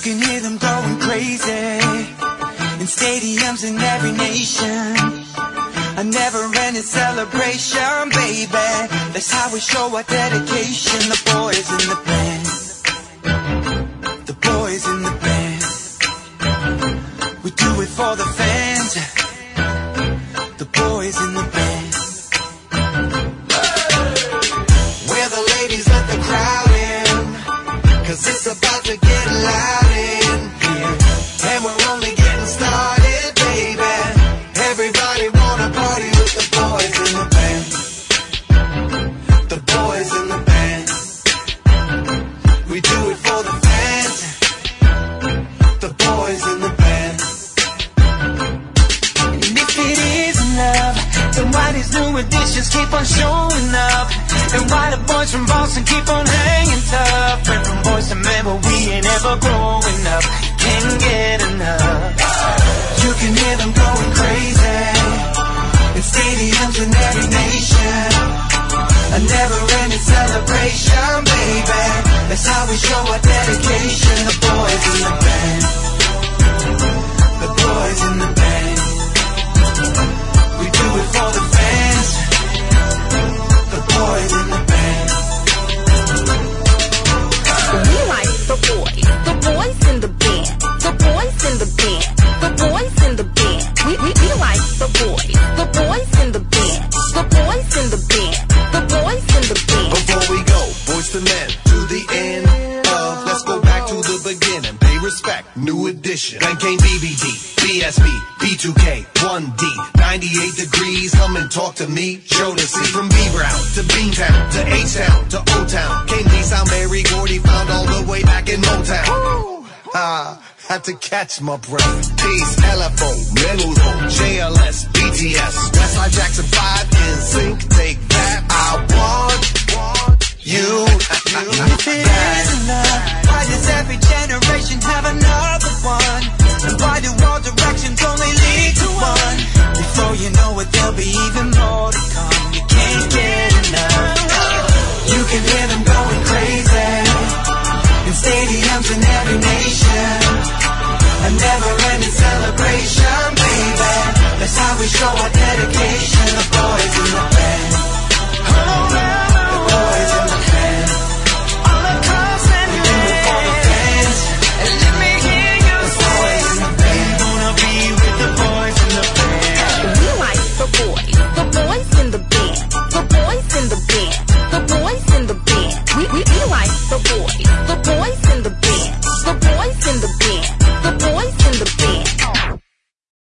can hear them going crazy in stadiums in every nation. A never-ending celebration, baby. That's how we show our dedication. The boys in the band, the boys in the band. We do it for the fans. The boys in the band. We're the ladies, let the crowd in, 'cause it's about to get loud in here. And we're only getting started, baby. Everybody wanna party with the boys in the band. The boys in the band. We do it for the fans. The boys in the band. And if it isn't love, then why these new additions keep on showing up? And why the boys from Boston keep on hanging tough? We're from boys to men, but we ain't ever growing up. Can't get enough. You can hear them going crazy in stadiums in every nation. A never-ending celebration, baby. That's how we show our dedication. The boys in the band. The boys in the band. We do it for the fans. The boys in the band. We like the boys in the band, the boys in the band, the boys in the band. We like the boys in the band, the boys in the band, the boys in the band. Before we go, boys to men, to the end of, let's go back to the beginning. Pay respect, new edition. Then came BBD, BSB, B2K, 1D, 98 degrees, come and talk to me, show to see. From B-Brown to Beantown to H-Town to O-Town, came D-Sound, Mary Gordy, found all the way back in Motown. Had to catch my breath. Peace, LFO, Menudo, JLS, BTS, Westside Jackson 5, in sync, take that. I want you. If it isn't love, why does every generation have another one? And why do all directions only lead to one? Before you know it, there'll be even more to come. You can't get enough. You can hear them going crazy in stadiums in every nation. A never-ending celebration, baby. That's how we show our dedication. The boys in the band. The boys in the band. All across and we do it for the fans. And let me hear you say, the boys in the band. Wanna be with the boys in the band. We like the boys in the band, the boys in the band, the boys in the band. We like the boys